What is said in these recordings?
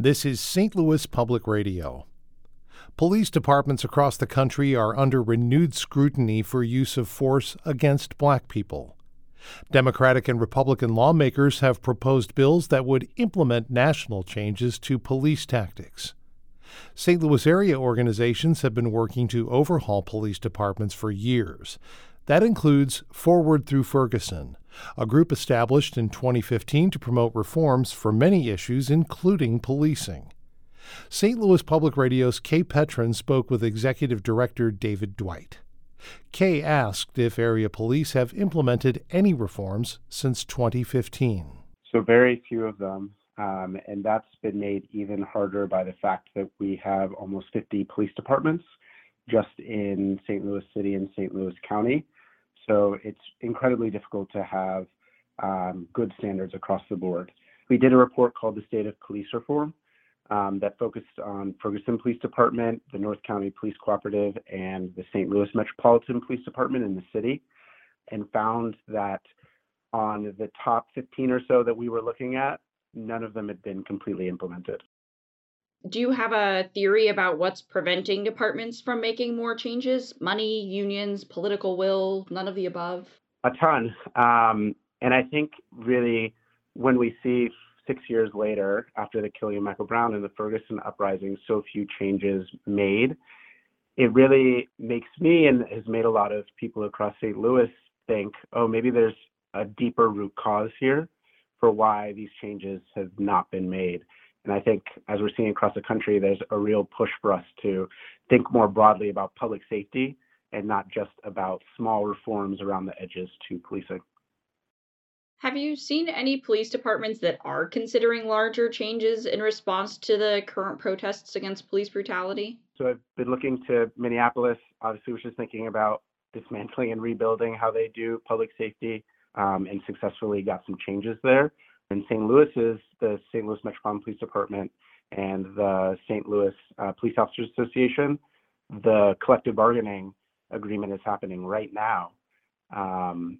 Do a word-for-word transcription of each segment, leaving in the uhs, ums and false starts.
This is Saint Louis Public Radio. Police departments across the country are under renewed scrutiny for use of force against black people. Democratic and Republican lawmakers have proposed bills that would implement national changes to police tactics. Saint Louis area organizations have been working to overhaul police departments for years. That includes Forward Through Ferguson, a group established in twenty fifteen to promote reforms for many issues, including policing. Saint Louis Public Radio's Kay Petrin spoke with Executive Director David Dwight. Kay asked if area police have implemented any reforms since twenty fifteen. So very few of them, um, and that's been made even harder by the fact that we have almost fifty police departments just in Saint Louis City and Saint Louis County. So it's incredibly difficult to have um, good standards across the board. We did a report called The State of Police Reform um, that focused on Ferguson Police Department, the North County Police Cooperative, and the Saint Louis Metropolitan Police Department in the city, and found that on the top fifteen or so that we were looking at, none of them had been completely implemented. Do you have a theory about what's preventing departments from making more changes? Money, unions, political will, none of the above? A ton. Um, and I think really when we see six years later, after the killing of Michael Brown and the Ferguson uprising, so few changes made, it really makes me and has made a lot of people across Saint Louis think, oh, maybe there's a deeper root cause here for why these changes have not been made. And I think as we're seeing across the country, there's a real push for us to think more broadly about public safety and not just about small reforms around the edges to policing. Have you seen any police departments that are considering larger changes in response to the current protests against police brutality? So I've been looking to Minneapolis, obviously, which is thinking about dismantling and rebuilding how they do public safety, um, and successfully got some changes there. In Saint Louis is the Saint Louis Metropolitan Police Department and the Saint Louis uh, Police Officers Association. The collective bargaining agreement is happening right now. Um,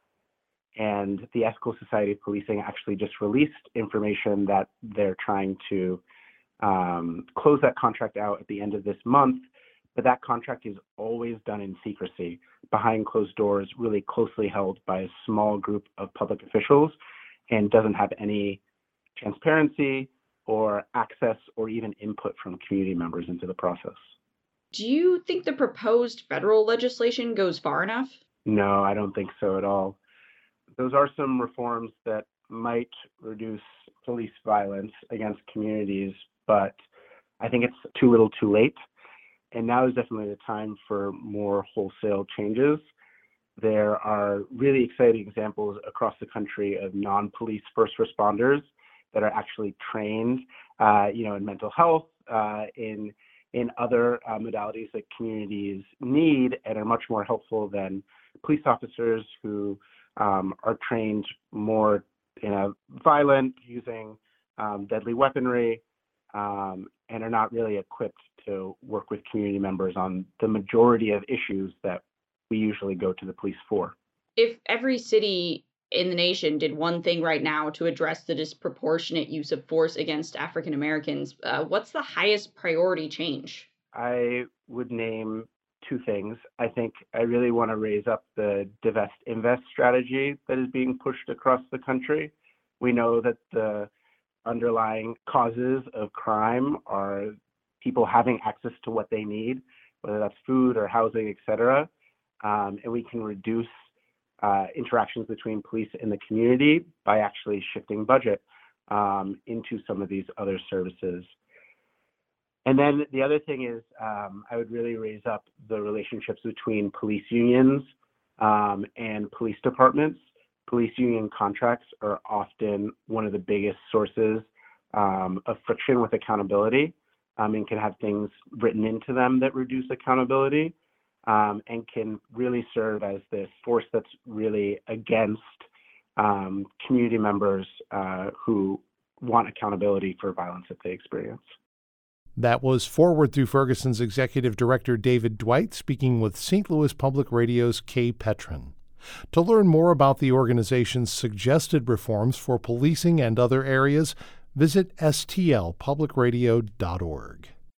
and the Ethical Society of Policing actually just released information that they're trying to um, close that contract out at the end of this month. But that contract is always done in secrecy, behind closed doors, really closely held by a small group of public officials, and doesn't have any transparency or access or even input from community members into the process. Do you think the proposed federal legislation goes far enough? No, I don't think so at all. Those are some reforms that might reduce police violence against communities, but I think it's too little too late. And now is definitely the time for more wholesale changes. There are really exciting examples across the country of non-police first responders that are actually trained, uh, you know, in mental health, uh, in in other uh, modalities that communities need, and are much more helpful than police officers who um, are trained more in a violent, using um, deadly weaponry, um, and are not really equipped to work with community members on the majority of issues that we usually go to the police for. If every city in the nation did one thing right now to address the disproportionate use of force against African Americans, uh, what's the highest priority change? I would name two things. I think I really want to raise up the divest invest strategy that is being pushed across the country. We know that the underlying causes of crime are people having access to what they need, whether that's food or housing, et cetera. Um, and we can reduce uh, interactions between police and the community by actually shifting budget um, into some of these other services. And then the other thing is um, I would really raise up the relationships between police unions um, and police departments. Police union contracts are often one of the biggest sources um, of friction with accountability, um, and can have things written into them that reduce accountability. Um, and can really serve as this force that's really against um, community members uh, who want accountability for violence that they experience. That was Forward Through Ferguson's Executive Director David Dwight speaking with Saint Louis Public Radio's Kay Petrin. To learn more about the organization's suggested reforms for policing and other areas, visit s t l public radio dot org.